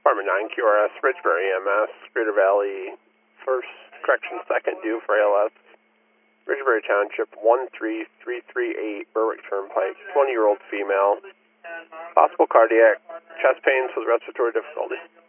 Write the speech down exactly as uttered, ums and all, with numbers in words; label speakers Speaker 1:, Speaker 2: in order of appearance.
Speaker 1: Department nine Q R S, Ridgebury E M S, Greater Valley, first, correction, second, due for A L S. Ridgebury Township, one three three three eight, Berwick Turnpike, twenty-year-old female. Possible cardiac, chest pains with respiratory difficulty.